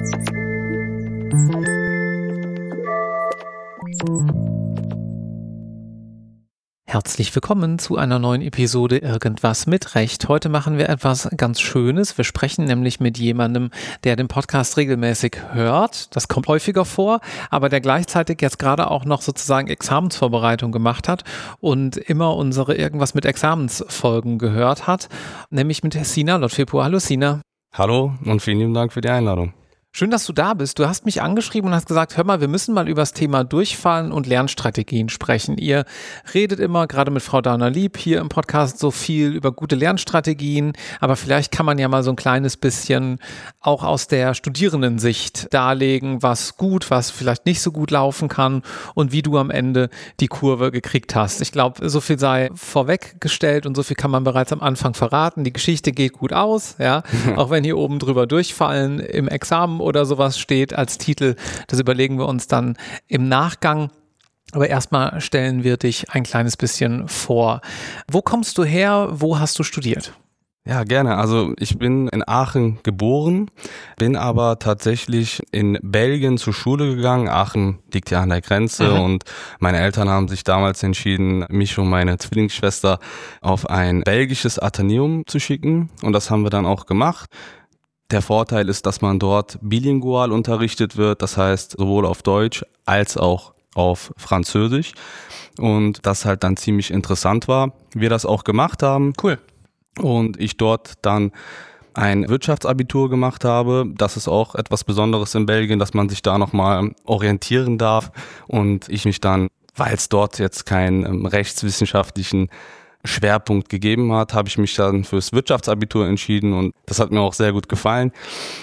Herzlich willkommen zu einer neuen Episode Irgendwas mit Recht. Heute machen wir etwas ganz Schönes. Wir sprechen nämlich mit jemandem, der den Podcast regelmäßig hört. Das kommt häufiger vor, aber der gleichzeitig jetzt gerade auch noch sozusagen Examensvorbereitung gemacht hat und immer unsere Irgendwas mit Examensfolgen gehört hat, nämlich mit Sina Lotfepur. Hallo Sina. Hallo und vielen lieben Dank für die Einladung. Schön, dass du da bist. Du hast mich angeschrieben und hast gesagt, hör mal, wir müssen mal über das Thema Durchfallen und Lernstrategien sprechen. Ihr redet immer, gerade mit Frau Dauner-Lieb hier im Podcast, so viel über gute Lernstrategien, aber vielleicht kann man ja mal so ein kleines bisschen auch aus der Studierendensicht darlegen, was gut, was vielleicht nicht so gut laufen kann und wie du am Ende die Kurve gekriegt hast. Ich glaube, so viel sei vorweggestellt und so viel kann man bereits am Anfang verraten. Die Geschichte geht gut aus, ja, auch wenn hier oben drüber Durchfallen im Examen oder sowas steht als Titel. Das überlegen wir uns dann im Nachgang. Aber erstmal stellen wir dich ein kleines bisschen vor. Wo kommst du her? Wo hast du studiert? Ja, gerne. Also ich bin in Aachen geboren, bin aber tatsächlich in Belgien zur Schule gegangen. Aachen liegt ja an der Grenze und meine Eltern haben sich damals entschieden, mich und meine Zwillingsschwester auf ein belgisches Atheneum zu schicken. Und das haben wir dann auch gemacht. Der Vorteil ist, dass man dort bilingual unterrichtet wird, das heißt sowohl auf Deutsch als auch auf Französisch und das halt dann ziemlich interessant war. Wir das auch gemacht haben. Cool. Und ich dort dann ein Wirtschaftsabitur gemacht habe. Das ist auch etwas Besonderes in Belgien, dass man sich da nochmal orientieren darf und ich mich dann, weil es dort jetzt keinen rechtswissenschaftlichen Schwerpunkt gegeben hat, habe ich mich dann fürs Wirtschaftsabitur entschieden und das hat mir auch sehr gut gefallen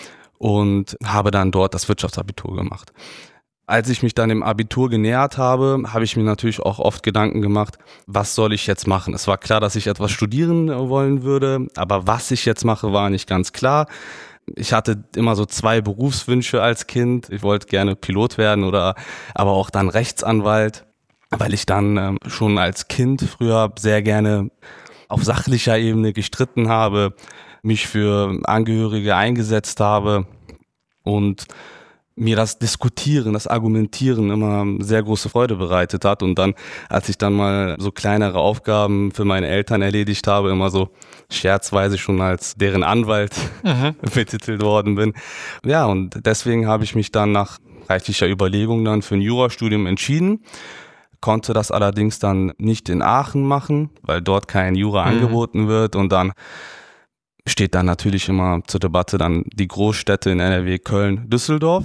und habe dann dort das Wirtschaftsabitur gemacht. Als ich mich dann dem Abitur genähert habe, habe ich mir natürlich auch oft Gedanken gemacht, was soll ich jetzt machen? Es war klar, dass ich etwas studieren wollen würde, aber was ich jetzt mache, war nicht ganz klar. Ich hatte immer so 2 Berufswünsche als Kind. Ich wollte gerne Pilot werden oder aber auch dann Rechtsanwalt, weil ich dann schon als Kind früher sehr gerne auf sachlicher Ebene gestritten habe, mich für Angehörige eingesetzt habe und mir das Diskutieren, das Argumentieren immer sehr große Freude bereitet hat. Und dann, als ich dann mal so kleinere Aufgaben für meine Eltern erledigt habe, immer so scherzweise schon als deren Anwalt betitelt worden bin. Ja, und deswegen habe ich mich dann nach reichlicher Überlegung dann für ein Jurastudium entschieden. Konnte das allerdings dann nicht in Aachen machen, weil dort kein Jura angeboten wird und dann steht dann natürlich immer zur Debatte dann die Großstädte in NRW, Köln, Düsseldorf.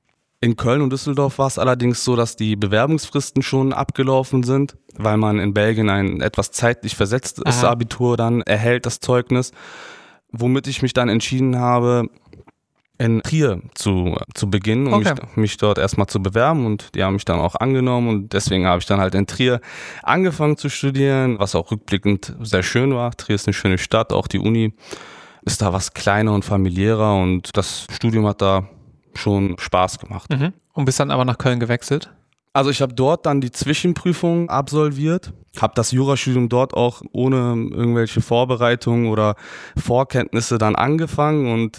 In Köln und Düsseldorf war es allerdings so, dass die Bewerbungsfristen schon abgelaufen sind, weil man in Belgien ein etwas zeitlich versetztes Abitur dann erhält, das Zeugnis, womit ich mich dann entschieden habe, in Trier zu beginnen, um mich dort erstmal zu bewerben und die haben mich dann auch angenommen und deswegen habe ich dann halt in Trier angefangen zu studieren, was auch rückblickend sehr schön war. Trier ist eine schöne Stadt, auch die Uni ist da was kleiner und familiärer und das Studium hat da schon Spaß gemacht. Und bist dann aber nach Köln gewechselt? Also ich habe dort dann die Zwischenprüfung absolviert, habe das Jurastudium dort auch ohne irgendwelche Vorbereitungen oder Vorkenntnisse dann angefangen und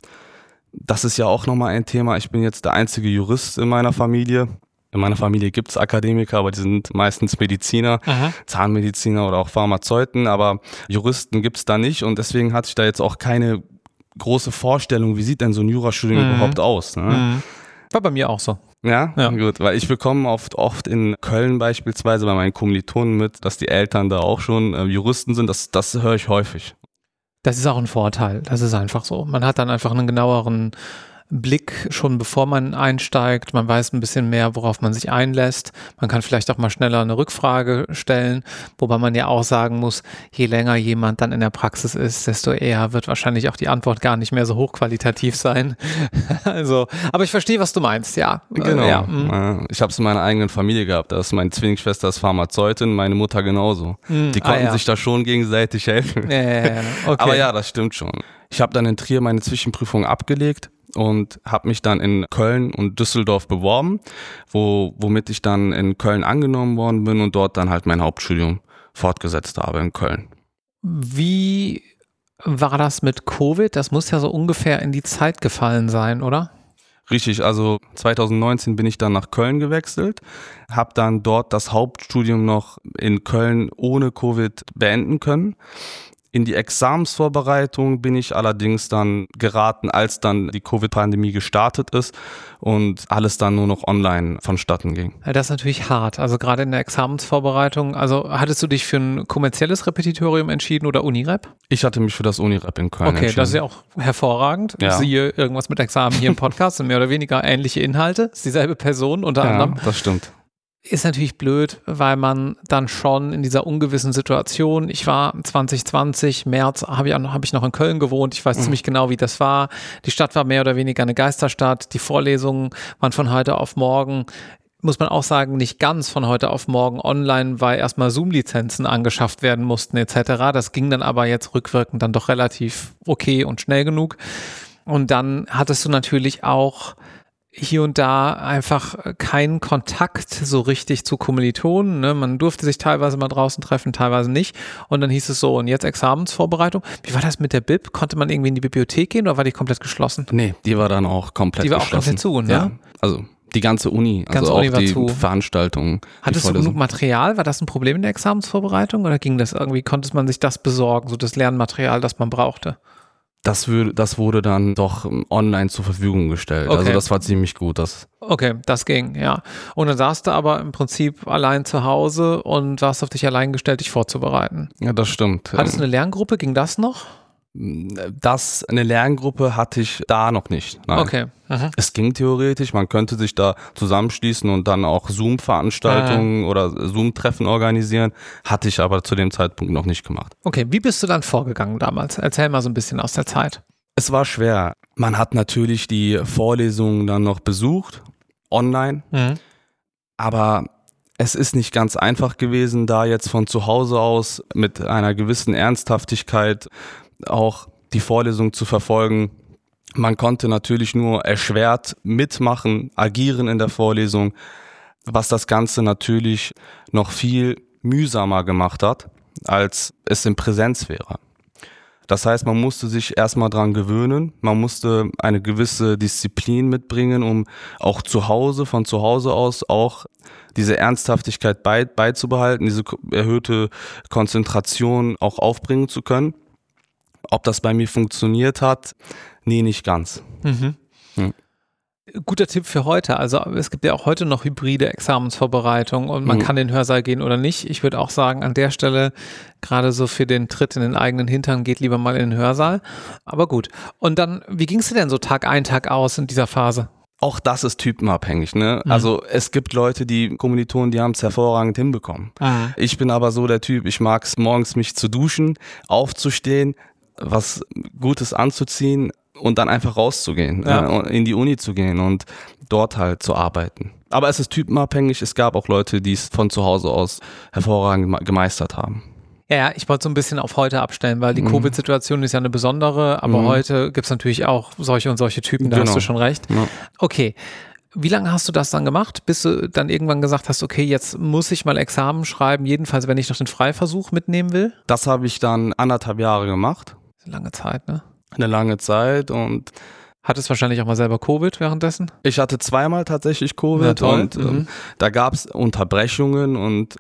das ist ja auch nochmal ein Thema. Ich bin jetzt der einzige Jurist in meiner Familie. In meiner Familie gibt es Akademiker, aber die sind meistens Mediziner, Zahnmediziner oder auch Pharmazeuten, aber Juristen gibt es da nicht und deswegen hatte ich da jetzt auch keine große Vorstellung, wie sieht denn so ein Jurastudium überhaupt aus. Ne? War bei mir auch so. Ja, gut, weil ich bekomme oft in Köln beispielsweise bei meinen Kommilitonen mit, dass die Eltern da auch schon Juristen sind, das höre ich häufig. Das ist auch ein Vorteil, das ist einfach so. Man hat dann einfach einen genaueren Blick, schon bevor man einsteigt. Man weiß ein bisschen mehr, worauf man sich einlässt. Man kann vielleicht auch mal schneller eine Rückfrage stellen, wobei man ja auch sagen muss, je länger jemand dann in der Praxis ist, desto eher wird wahrscheinlich auch die Antwort gar nicht mehr so hochqualitativ sein. Also, aber ich verstehe, was du meinst, ja. Genau. Ja. Ich habe es in meiner eigenen Familie gehabt. Das ist meine Zwillingsschwester ist Pharmazeutin, meine Mutter genauso. Die konnten sich da schon gegenseitig helfen. Okay. Aber ja, das stimmt schon. Ich habe dann in Trier meine Zwischenprüfung abgelegt und habe mich dann in Köln und Düsseldorf beworben, womit ich dann in Köln angenommen worden bin und dort dann halt mein Hauptstudium fortgesetzt habe in Köln. Wie war das mit Covid? Das muss ja so ungefähr in die Zeit gefallen sein, oder? Richtig, also 2019 bin ich dann nach Köln gewechselt, habe dann dort das Hauptstudium noch in Köln ohne Covid beenden können. In die Examensvorbereitung bin ich allerdings dann geraten, als dann die Covid-Pandemie gestartet ist und alles dann nur noch online vonstatten ging. Das ist natürlich hart, also gerade in der Examensvorbereitung. Also hattest du dich für ein kommerzielles Repetitorium entschieden oder Unirep? Ich hatte mich für das Unirep in Köln entschieden. Okay, das ist ja auch hervorragend. Ja. Siehe irgendwas mit Examen hier im Podcast, sind mehr oder weniger ähnliche Inhalte. Ist dieselbe Person unter anderem. Ja, das stimmt. Ist natürlich blöd, weil man dann schon in dieser ungewissen Situation, ich war 2020, März, hab ich noch in Köln gewohnt, ich weiß ziemlich genau, wie das war. Die Stadt war mehr oder weniger eine Geisterstadt, die Vorlesungen waren von heute auf morgen, muss man auch sagen, nicht ganz von heute auf morgen online, weil erstmal Zoom-Lizenzen angeschafft werden mussten etc. Das ging dann aber jetzt rückwirkend dann doch relativ okay und schnell genug. Und dann hattest du natürlich auch hier und da einfach keinen Kontakt so richtig zu Kommilitonen. Ne? Man durfte sich teilweise mal draußen treffen, teilweise nicht. Und dann hieß es so, und jetzt Examensvorbereitung. Wie war das mit der Bib? Konnte man irgendwie in die Bibliothek gehen oder war die komplett geschlossen? Nee, die war dann auch komplett geschlossen. Die war auch komplett zu, ne? Ja, also die ganze Uni, also auch die Veranstaltungen. Hattest du genug Material? War das ein Problem in der Examensvorbereitung oder ging das irgendwie? Konnte man sich das besorgen, so das Lernmaterial, das man brauchte? Das wurde dann doch online zur Verfügung gestellt. Okay. Also das war ziemlich gut. Okay, das ging, ja. Und dann saßt du aber im Prinzip allein zu Hause und warst auf dich allein gestellt, dich vorzubereiten. Ja, das stimmt. Hattest du eine Lerngruppe? Ging das noch? Eine Lerngruppe hatte ich da noch nicht. Nein. Okay. Es ging theoretisch, man könnte sich da zusammenschließen und dann auch Zoom-Veranstaltungen oder Zoom-Treffen organisieren, hatte ich aber zu dem Zeitpunkt noch nicht gemacht. Okay, wie bist du dann vorgegangen damals? Erzähl mal so ein bisschen aus der Zeit. Es war schwer. Man hat natürlich die Vorlesungen dann noch besucht, online, aber es ist nicht ganz einfach gewesen, da jetzt von zu Hause aus mit einer gewissen Ernsthaftigkeit auch die Vorlesung zu verfolgen. Man konnte natürlich nur erschwert mitmachen, agieren in der Vorlesung, was das Ganze natürlich noch viel mühsamer gemacht hat, als es in Präsenz wäre. Das heißt, man musste sich erstmal dran gewöhnen, man musste eine gewisse Disziplin mitbringen, um auch von zu Hause aus auch diese Ernsthaftigkeit beizubehalten, diese erhöhte Konzentration auch aufbringen zu können. Ob das bei mir funktioniert hat? Nee, nicht ganz. Guter Tipp für heute. Also es gibt ja auch heute noch hybride Examensvorbereitung und man kann in den Hörsaal gehen oder nicht. Ich würde auch sagen, an der Stelle, gerade so für den Tritt in den eigenen Hintern, geht lieber mal in den Hörsaal. Aber gut. Und dann, wie ging es dir denn so Tag ein, Tag aus in dieser Phase? Auch das ist typenabhängig, ne? Also es gibt Leute, die Kommilitonen, die haben es hervorragend hinbekommen. Ich bin aber so der Typ, ich mag es morgens mich zu duschen, aufzustehen, was Gutes anzuziehen und dann einfach rauszugehen, in die Uni zu gehen und dort halt zu arbeiten. Aber es ist typenabhängig, es gab auch Leute, die es von zu Hause aus hervorragend gemeistert haben. Ja, ich wollte so ein bisschen auf heute abstellen, weil die Covid-Situation ist ja eine besondere, aber heute gibt es natürlich auch solche und solche Typen, da hast du schon recht. Ja. Okay, wie lange hast du das dann gemacht, bis du dann irgendwann gesagt hast, okay, jetzt muss ich mal Examen schreiben, jedenfalls, wenn ich noch den Freiversuch mitnehmen will? Das habe ich dann 1,5 Jahre gemacht. Lange Zeit, ne? Eine lange Zeit und hattest wahrscheinlich auch mal selber Covid währenddessen? Ich hatte zweimal tatsächlich Covid und da gab es Unterbrechungen und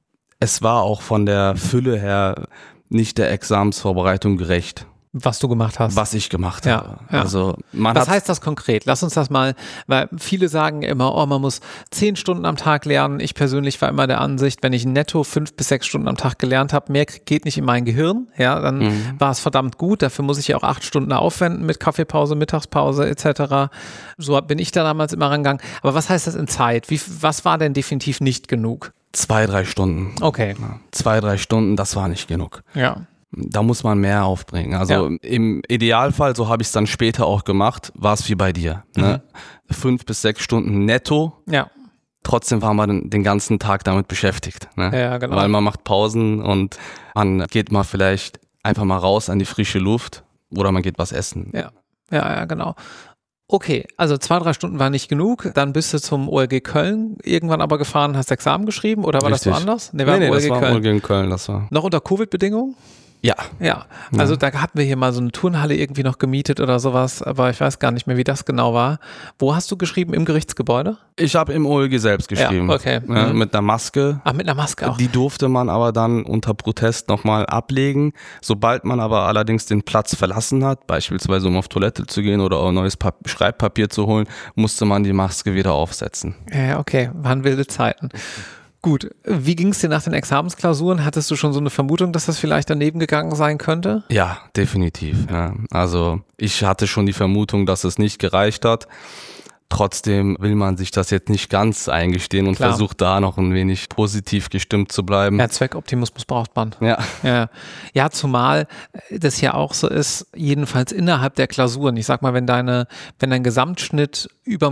es war auch von der Fülle her nicht der Examensvorbereitung gerecht. Was du gemacht hast. Was ich gemacht habe. Ja. Also was heißt das konkret? Lass uns das mal, weil viele sagen immer, oh, man muss 10 Stunden am Tag lernen. Ich persönlich war immer der Ansicht, wenn ich netto 5 bis 6 Stunden am Tag gelernt habe, mehr geht nicht in mein Gehirn, ja, dann war es verdammt gut. Dafür muss ich ja auch 8 Stunden aufwenden mit Kaffeepause, Mittagspause etc. So bin ich da damals immer rangegangen. Aber was heißt das in Zeit? Was war denn definitiv nicht genug? 2-3 Stunden. Okay. 2-3 Stunden, das war nicht genug. Ja. Da muss man mehr aufbringen. Also im Idealfall, so habe ich es dann später auch gemacht, war es wie bei dir. Ne? 5 bis 6 Stunden netto. Ja. Trotzdem war man den ganzen Tag damit beschäftigt. Ne? Ja, genau. Weil man macht Pausen und man geht mal vielleicht einfach mal raus an die frische Luft oder man geht was essen. Ja, genau. Okay, also 2-3 Stunden war nicht genug. Dann bist du zum OLG Köln irgendwann aber gefahren, hast Examen geschrieben oder war Richtig. Das woanders? Nee, das war OLG in Köln. Das war noch unter Covid-Bedingungen? Ja. Ja, also da hatten wir hier mal so eine Turnhalle irgendwie noch gemietet oder sowas, aber ich weiß gar nicht mehr, wie das genau war. Wo hast du geschrieben? Im Gerichtsgebäude? Ich habe im OLG selbst geschrieben. Ja, okay. Mit einer Maske. Ach, mit einer Maske auch. Die durfte man aber dann unter Protest nochmal ablegen. Sobald man aber allerdings den Platz verlassen hat, beispielsweise um auf Toilette zu gehen oder auch neues Schreibpapier zu holen, musste man die Maske wieder aufsetzen. Ja, okay, waren wilde Zeiten. Gut, wie ging es dir nach den Examensklausuren? Hattest du schon so eine Vermutung, dass das vielleicht daneben gegangen sein könnte? Ja, definitiv. Ja. Also ich hatte schon die Vermutung, dass es nicht gereicht hat. Trotzdem will man sich das jetzt nicht ganz eingestehen und versucht da noch ein wenig positiv gestimmt zu bleiben. Ja, Zweckoptimismus braucht man. Ja. Ja, zumal das ja auch so ist, jedenfalls innerhalb der Klausuren. Ich sag mal, wenn dein Gesamtschnitt über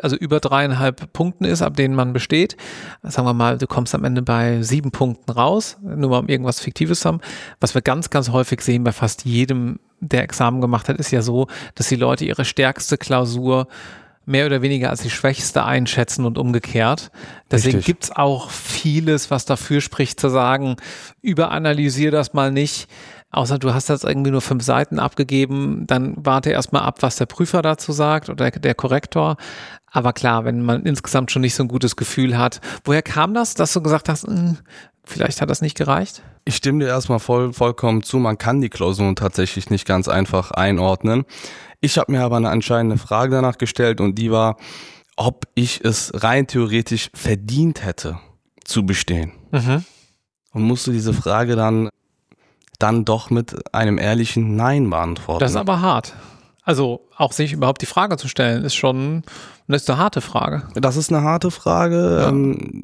3,5 Punkten ist, ab denen man besteht, sagen wir mal, du kommst am Ende bei 7 Punkten raus, nur mal um irgendwas Fiktives zu haben. Was wir ganz, ganz häufig sehen bei fast jedem, der Examen gemacht hat, ist ja so, dass die Leute ihre stärkste Klausur mehr oder weniger als die schwächste einschätzen und umgekehrt. Deswegen gibt es auch vieles, was dafür spricht, zu sagen, überanalysier das mal nicht, außer du hast jetzt irgendwie nur 5 Seiten abgegeben, dann warte erstmal ab, was der Prüfer dazu sagt oder der Korrektor. Aber klar, wenn man insgesamt schon nicht so ein gutes Gefühl hat. Woher kam das, dass du gesagt hast, vielleicht hat das nicht gereicht? Ich stimme dir erstmal vollkommen zu, man kann die Klausuren tatsächlich nicht ganz einfach einordnen. Ich habe mir aber eine entscheidende Frage danach gestellt und die war, ob ich es rein theoretisch verdient hätte zu bestehen. Und musste diese Frage dann doch mit einem ehrlichen Nein beantworten. Das ist aber hart. Also auch sich überhaupt die Frage zu stellen, ist eine harte Frage. Das ist eine harte Frage,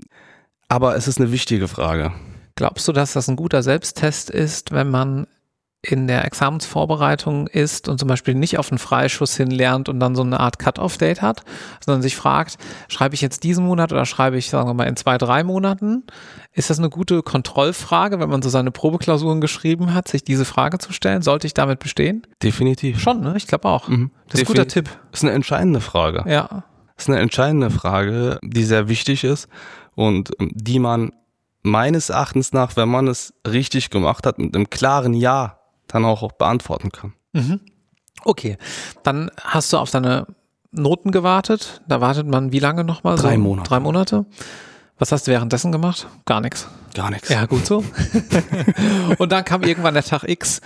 aber es ist eine wichtige Frage. Glaubst du, dass das ein guter Selbsttest ist, wenn man in der Examensvorbereitung ist und zum Beispiel nicht auf einen Freischuss hin lernt und dann so eine Art Cut-Off-Date hat, sondern sich fragt, schreibe ich jetzt diesen Monat oder schreibe ich, sagen wir mal, in 2-3 Monaten? Ist das eine gute Kontrollfrage, wenn man so seine Probeklausuren geschrieben hat, sich diese Frage zu stellen? Sollte ich damit bestehen? Definitiv. Schon, ne? Ich glaube auch. Das ist ein guter Tipp. Das ist eine entscheidende Frage. Ja. Das ist eine entscheidende Frage, die sehr wichtig ist und die man meines Erachtens nach, wenn man es richtig gemacht hat, mit einem klaren Ja dann auch beantworten kann. Okay, dann hast du auf deine Noten gewartet. Da wartet man wie lange nochmal? 3 Monate. 3 Monate. Was hast du währenddessen gemacht? Gar nichts. Gar nichts. Ja, gut so. Und dann kam irgendwann der Tag X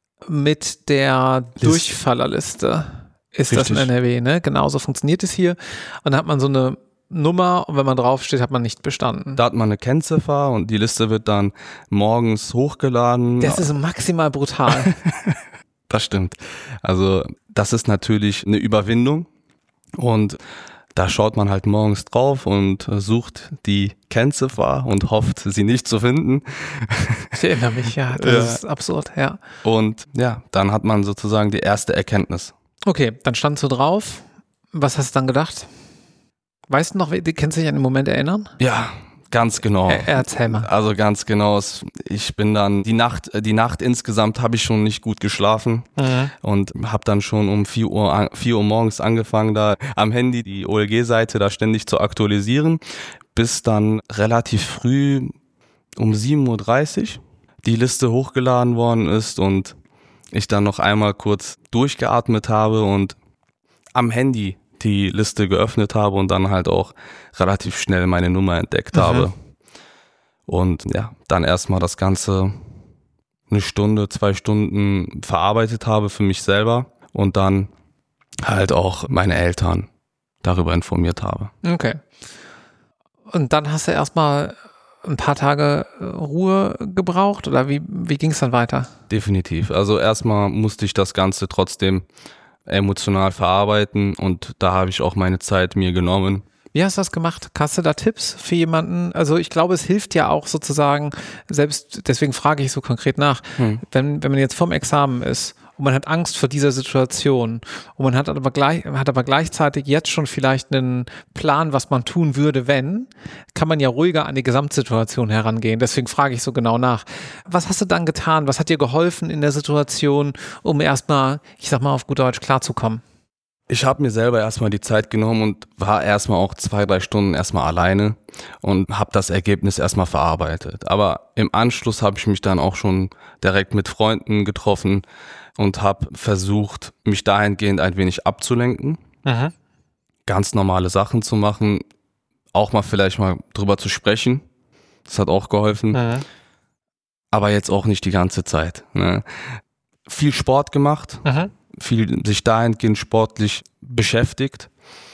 mit der Durchfallerliste. Ist richtig. Das in NRW, ne? Genauso funktioniert es hier. Und dann hat man so eine Nummer und wenn man draufsteht, hat man nicht bestanden. Da hat man eine Kennziffer und die Liste wird dann morgens hochgeladen. Das ist maximal brutal. Das stimmt. Also das ist natürlich eine Überwindung und da schaut man halt morgens drauf und sucht die Kennziffer und hofft, sie nicht zu finden. Ich erinnere mich, ja, das ist absurd, ja. Und ja, dann hat man sozusagen die erste Erkenntnis. Okay, dann standst du drauf. Was hast du dann gedacht? Weißt du noch, kannst du dich an den Moment erinnern? Ja, ganz genau. Erzähl mal. Also ganz genau. Ich bin dann, die Nacht insgesamt habe ich schon nicht gut geschlafen und habe dann schon um 4 Uhr morgens angefangen, da am Handy die OLG-Seite da ständig zu aktualisieren, bis dann relativ früh um 7:30 Uhr die Liste hochgeladen worden ist und ich dann noch einmal kurz durchgeatmet habe und am Handy die Liste geöffnet habe und dann halt auch relativ schnell meine Nummer entdeckt habe. Und ja, dann erstmal das Ganze 1 Stunde, 2 Stunden verarbeitet habe für mich selber und dann halt auch meine Eltern darüber informiert habe. Okay. Und dann hast du erstmal ein paar Tage Ruhe gebraucht oder wie ging es dann weiter? Definitiv. Also erstmal musste ich das Ganze trotzdem emotional verarbeiten und da habe ich auch meine Zeit mir genommen. Wie hast du das gemacht? Hast du da Tipps für jemanden? Also ich glaube, es hilft ja auch sozusagen, selbst deswegen frage ich so konkret nach, wenn man jetzt vorm Examen ist und man hat Angst vor dieser Situation und man hat aber gleichzeitig jetzt schon vielleicht einen Plan, was man tun würde, wenn, kann man ja ruhiger an die Gesamtsituation herangehen. Deswegen frage ich so genau nach. Was hast du dann getan? Was hat dir geholfen in der Situation, um erstmal, ich sag mal auf gut Deutsch, klarzukommen? Ich habe mir selber erstmal die Zeit genommen und war erstmal auch 2-3 Stunden erstmal alleine und habe das Ergebnis erstmal verarbeitet. Aber im Anschluss habe ich mich dann auch schon direkt mit Freunden getroffen und habe versucht, mich dahingehend ein wenig abzulenken, ganz normale Sachen zu machen, auch mal vielleicht mal drüber zu sprechen. Das hat auch geholfen, aber jetzt auch nicht die ganze Zeit. Ne? Viel Sport gemacht, viel sich dahingehend sportlich beschäftigt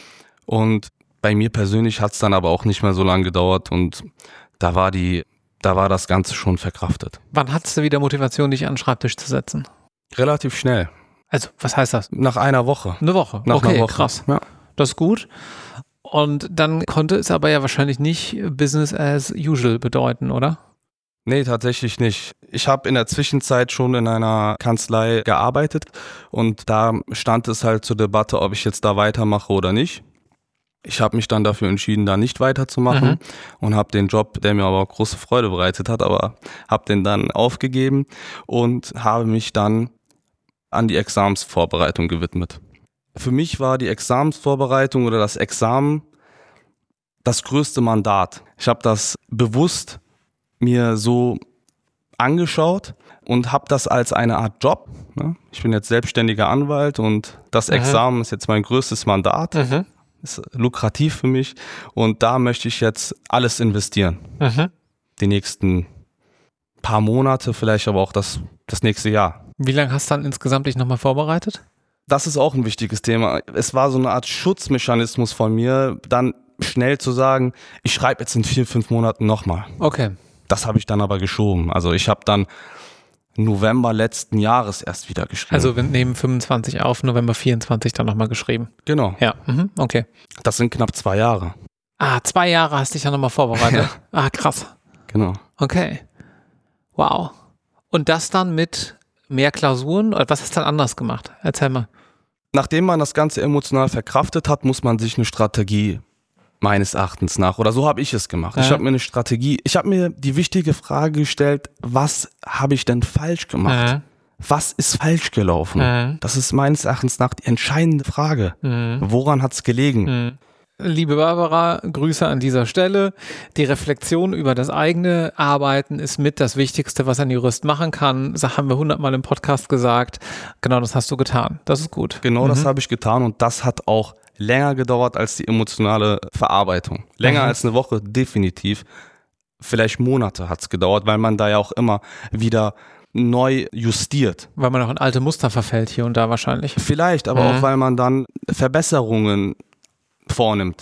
und bei mir persönlich hat es dann aber auch nicht mehr so lange gedauert und da war das Ganze schon verkraftet. Wann hattest du wieder Motivation, dich an den Schreibtisch zu setzen? Relativ schnell. Also, was heißt das? Nach einer Woche. Eine Woche? Nach okay, einer Woche. Krass. Ja. Das ist gut. Und dann konnte es aber ja wahrscheinlich nicht Business as usual bedeuten, oder? Nee, tatsächlich nicht. Ich habe in der Zwischenzeit schon in einer Kanzlei gearbeitet und da stand es halt zur Debatte, ob ich jetzt da weitermache oder nicht. Ich habe mich dann dafür entschieden, da nicht weiterzumachen und habe den Job, der mir aber große Freude bereitet hat, aber habe den dann aufgegeben und habe mich dann an die Examensvorbereitung gewidmet. Für mich war die Examensvorbereitung oder das Examen das größte Mandat. Ich habe das bewusst mir so angeschaut und habe das als eine Art Job. Ne? Ich bin jetzt selbstständiger Anwalt und das Examen ist jetzt mein größtes Mandat. Ist lukrativ für mich und da möchte ich jetzt alles investieren. Die nächsten paar Monate, vielleicht aber auch das nächste Jahr. Wie lange hast du dann insgesamt dich nochmal vorbereitet? Das ist auch ein wichtiges Thema. Es war so eine Art Schutzmechanismus von mir, dann schnell zu sagen, ich schreibe jetzt in 4-5 Monaten nochmal. Okay. Das habe ich dann aber geschoben. Also ich habe dann November letzten Jahres erst wieder geschrieben. Also wir nehmen 25 auf, November 24 dann nochmal geschrieben. Genau. Ja, okay. Das sind knapp 2 Jahre. 2 Jahre hast dich ja nochmal vorbereitet. Ja. Krass. Genau. Okay. Wow. Und das dann mit mehr Klausuren? Oder was hast du dann anders gemacht? Erzähl mal. Nachdem man das Ganze emotional verkraftet hat, muss man sich eine Strategie meines Erachtens nach, oder so habe ich es gemacht. Ich habe mir die wichtige Frage gestellt, was habe ich denn falsch gemacht? Was ist falsch gelaufen? Das ist meines Erachtens nach die entscheidende Frage. Woran hat es gelegen? Liebe Barbara, Grüße an dieser Stelle. Die Reflexion über das eigene Arbeiten ist mit das Wichtigste, was ein Jurist machen kann. Das haben wir 100-mal im Podcast gesagt. Genau das hast du getan. Das ist gut. Genau das habe ich getan und das hat auch länger gedauert als die emotionale Verarbeitung. Länger als eine Woche, definitiv. Vielleicht Monate hat es gedauert, weil man da ja auch immer wieder neu justiert. Weil man auch in alte Muster verfällt hier und da wahrscheinlich. Vielleicht, aber auch weil man dann Verbesserungen vornimmt.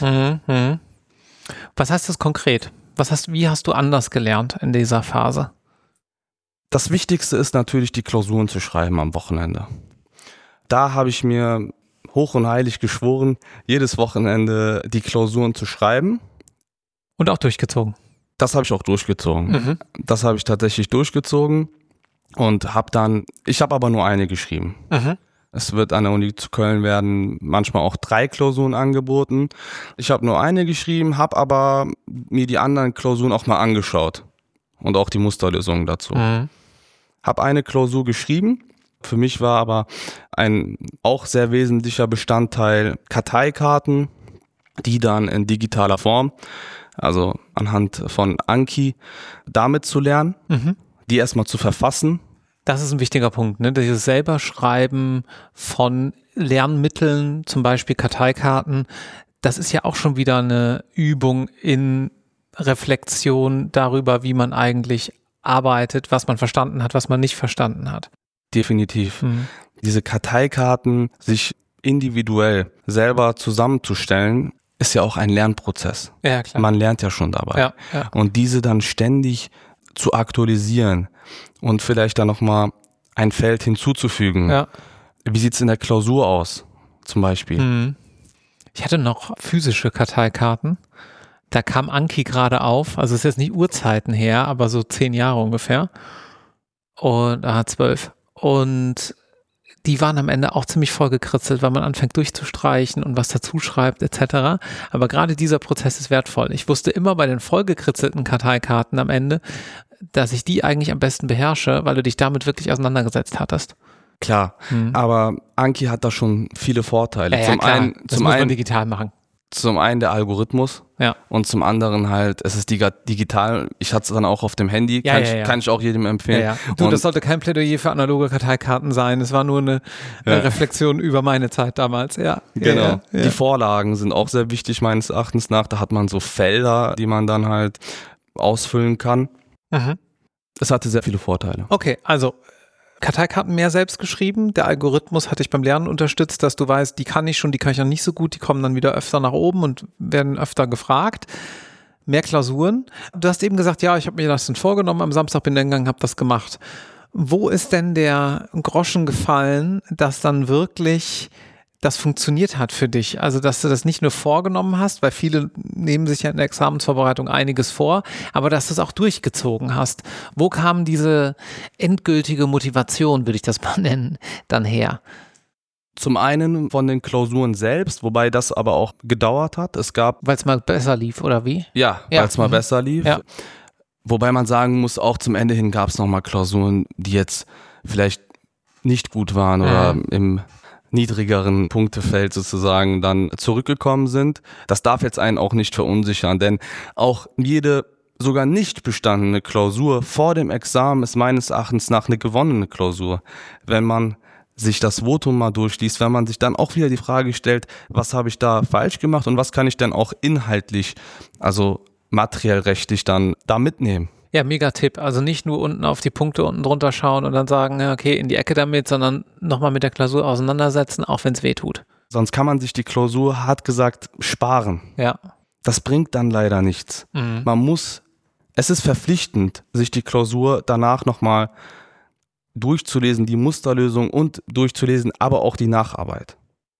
Was heißt das konkret? Wie hast du anders gelernt in dieser Phase? Das Wichtigste ist natürlich, die Klausuren zu schreiben am Wochenende. Da habe ich mir hoch und heilig geschworen, jedes Wochenende die Klausuren zu schreiben. Und auch durchgezogen? Das habe ich auch durchgezogen. Das habe ich tatsächlich durchgezogen und ich habe aber nur eine geschrieben. Es wird an der Uni zu Köln werden manchmal auch 3 Klausuren angeboten. Ich habe nur eine geschrieben, habe aber mir die anderen Klausuren auch mal angeschaut und auch die Musterlösungen dazu. Habe eine Klausur geschrieben. Für mich war aber ein auch sehr wesentlicher Bestandteil Karteikarten, die dann in digitaler Form, also anhand von Anki, damit zu lernen, die erstmal zu verfassen. Das ist ein wichtiger Punkt, ne? Dieses selber Schreiben von Lernmitteln, zum Beispiel Karteikarten, das ist ja auch schon wieder eine Übung in Reflexion darüber, wie man eigentlich arbeitet, was man verstanden hat, was man nicht verstanden hat. Definitiv. Diese Karteikarten, sich individuell selber zusammenzustellen, ist ja auch ein Lernprozess. Ja, klar. Man lernt ja schon dabei. Ja. Und diese dann ständig zu aktualisieren und vielleicht dann nochmal ein Feld hinzuzufügen. Ja. Wie sieht es in der Klausur aus, zum Beispiel? Ich hatte noch physische Karteikarten. Da kam Anki gerade auf, also ist jetzt nicht Urzeiten her, aber so 10 Jahre ungefähr. Und 12. Und die waren am Ende auch ziemlich vollgekritzelt, weil man anfängt durchzustreichen und was dazu schreibt etc. Aber gerade dieser Prozess ist wertvoll. Ich wusste immer bei den vollgekritzelten Karteikarten am Ende, dass ich die eigentlich am besten beherrsche, weil du dich damit wirklich auseinandergesetzt hattest. Klar, aber Anki hat da schon viele Vorteile. Ja, klar. Das muss man digital machen. Zum einen der Algorithmus und zum anderen halt, es ist digital. Ich hatte es dann auch auf dem Handy, kann ich auch jedem empfehlen. Ja. Du, das sollte kein Plädoyer für analoge Karteikarten sein. Es war nur eine Reflexion über meine Zeit damals. Ja. Genau. Ja. Die Vorlagen sind auch sehr wichtig meines Erachtens nach. Da hat man so Felder, die man dann halt ausfüllen kann. Es hatte sehr viele Vorteile. Okay, also Karteikarten mehr selbst geschrieben. Der Algorithmus hat dich beim Lernen unterstützt, dass du weißt, die kann ich noch nicht so gut, die kommen dann wieder öfter nach oben und werden öfter gefragt. Mehr Klausuren. Du hast eben gesagt, ja, ich habe mir das dann vorgenommen, am Samstag bin ich gegangen, habe das gemacht. Wo ist denn der Groschen gefallen, dass dann wirklich das funktioniert hat für dich? Also, dass du das nicht nur vorgenommen hast, weil viele nehmen sich ja in der Examensvorbereitung einiges vor, aber dass du es auch durchgezogen hast. Wo kam diese endgültige Motivation, würde ich das mal nennen, dann her? Zum einen von den Klausuren selbst, wobei das aber auch gedauert hat. Weil es mal besser lief, oder wie? Ja, weil es mal besser lief. Ja. Wobei man sagen muss, auch zum Ende hin gab es nochmal Klausuren, die jetzt vielleicht nicht gut waren oder im niedrigeren Punktefeld sozusagen dann zurückgekommen sind. Das darf jetzt einen auch nicht verunsichern, denn auch jede sogar nicht bestandene Klausur vor dem Examen ist meines Erachtens nach eine gewonnene Klausur. Wenn man sich das Votum mal durchliest, wenn man sich dann auch wieder die Frage stellt, was habe ich da falsch gemacht und was kann ich denn auch inhaltlich, also materiell rechtlich dann da mitnehmen. Ja, mega Tipp. Also nicht nur unten auf die Punkte unten drunter schauen und dann sagen, okay, in die Ecke damit, sondern nochmal mit der Klausur auseinandersetzen, auch wenn es weh tut. Sonst kann man sich die Klausur, hart gesagt, sparen. Ja. Das bringt dann leider nichts. Es ist verpflichtend, sich die Klausur danach nochmal durchzulesen, die Musterlösung und durchzulesen, aber auch die Nacharbeit.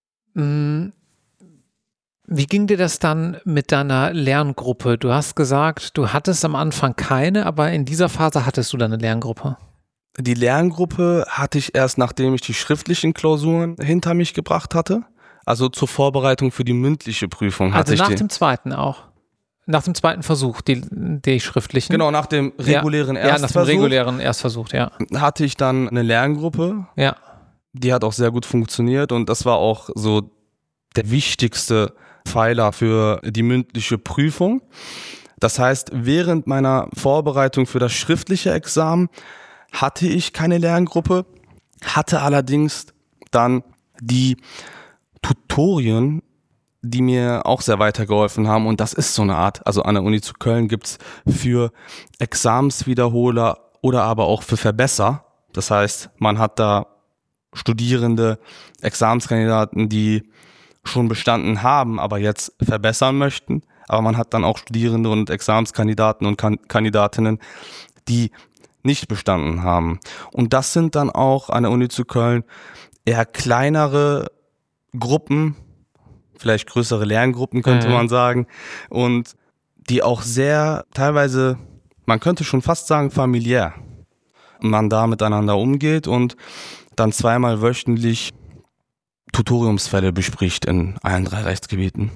Wie ging dir das dann mit deiner Lerngruppe? Du hast gesagt, du hattest am Anfang keine, aber in dieser Phase hattest du dann eine Lerngruppe. Die Lerngruppe hatte ich erst, nachdem ich die schriftlichen Klausuren hinter mich gebracht hatte. Also zur Vorbereitung für die mündliche Prüfung hatte ich die. Also nach dem zweiten auch? Nach dem zweiten Versuch, die schriftlichen? Genau, nach dem regulären Erstversuch. Ja, nach dem regulären Erstversuch, ja. Hatte ich dann eine Lerngruppe. Ja. Die hat auch sehr gut funktioniert und das war auch so der wichtigste Pfeiler für die mündliche Prüfung. Das heißt, während meiner Vorbereitung für das schriftliche Examen hatte ich keine Lerngruppe, hatte allerdings dann die Tutorien, die mir auch sehr weitergeholfen haben und das ist so eine Art, also an der Uni zu Köln gibt's für Examenswiederholer oder aber auch für Verbesser. Das heißt, man hat da Studierende, Examenskandidaten, die schon bestanden haben, aber jetzt verbessern möchten. Aber man hat dann auch Studierende und Examenskandidaten und Kandidatinnen, die nicht bestanden haben. Und das sind dann auch an der Uni zu Köln eher kleinere Gruppen, vielleicht größere Lerngruppen könnte man sagen, und die auch sehr teilweise, man könnte schon fast sagen familiär, man da miteinander umgeht und dann zweimal wöchentlich Tutoriumsfälle bespricht in allen 3 Rechtsgebieten.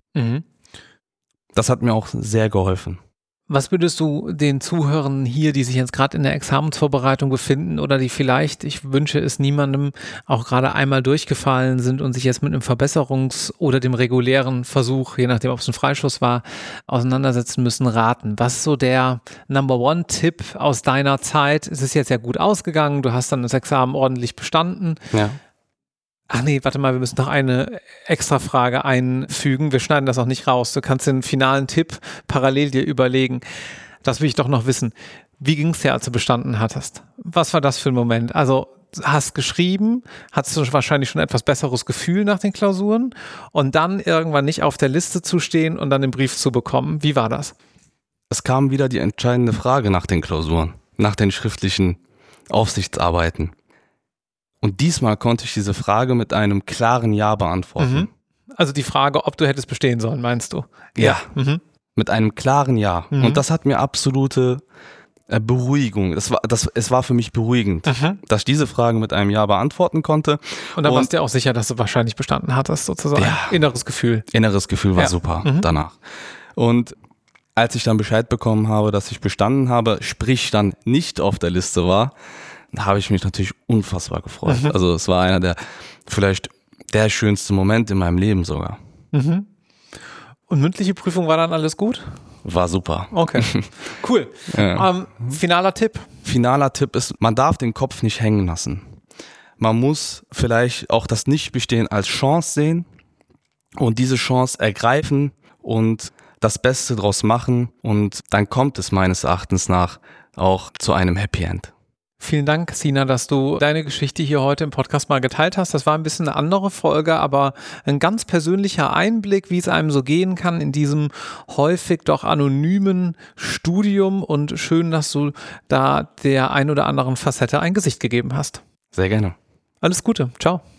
Das hat mir auch sehr geholfen. Was würdest du den Zuhörern hier, die sich jetzt gerade in der Examensvorbereitung befinden oder die vielleicht, ich wünsche es niemandem, auch gerade einmal durchgefallen sind und sich jetzt mit einem Verbesserungs- oder dem regulären Versuch, je nachdem ob es ein Freischuss war, auseinandersetzen müssen, raten? Was ist so der Number-One-Tipp aus deiner Zeit? Es ist jetzt ja gut ausgegangen, du hast dann das Examen ordentlich bestanden. Ja. Ach nee, warte mal, wir müssen noch eine extra Frage einfügen. Wir schneiden das auch nicht raus. Du kannst den finalen Tipp parallel dir überlegen. Das will ich doch noch wissen. Wie ging es dir, als du bestanden hattest? Was war das für ein Moment? Also hast geschrieben, hattest du wahrscheinlich schon etwas besseres Gefühl nach den Klausuren und dann irgendwann nicht auf der Liste zu stehen und dann den Brief zu bekommen. Wie war das? Es kam wieder die entscheidende Frage nach den Klausuren, nach den schriftlichen Aufsichtsarbeiten. Und diesmal konnte ich diese Frage mit einem klaren Ja beantworten. Also die Frage, ob du hättest bestehen sollen, meinst du? Ja, mit einem klaren Ja. Und das hat mir absolute Beruhigung. Es war für mich beruhigend, dass ich diese Frage mit einem Ja beantworten konnte. Und da warst du dir auch sicher, dass du wahrscheinlich bestanden hattest, sozusagen. Ja. Inneres Gefühl. Inneres Gefühl war super danach. Und als ich dann Bescheid bekommen habe, dass ich bestanden habe, sprich dann nicht auf der Liste war, habe ich mich natürlich unfassbar gefreut. Also es war einer vielleicht der schönste Moment in meinem Leben sogar. Mhm. Und mündliche Prüfung war dann alles gut? War super. Okay, cool. Ja. Finaler Tipp? Finaler Tipp ist, man darf den Kopf nicht hängen lassen. Man muss vielleicht auch das Nichtbestehen als Chance sehen und diese Chance ergreifen und das Beste draus machen, und dann kommt es meines Erachtens nach auch zu einem Happy End. Vielen Dank, Sina, dass du deine Geschichte hier heute im Podcast mal geteilt hast. Das war ein bisschen eine andere Folge, aber ein ganz persönlicher Einblick, wie es einem so gehen kann in diesem häufig doch anonymen Studium, und schön, dass du da der ein oder anderen Facette ein Gesicht gegeben hast. Sehr gerne. Alles Gute. Ciao.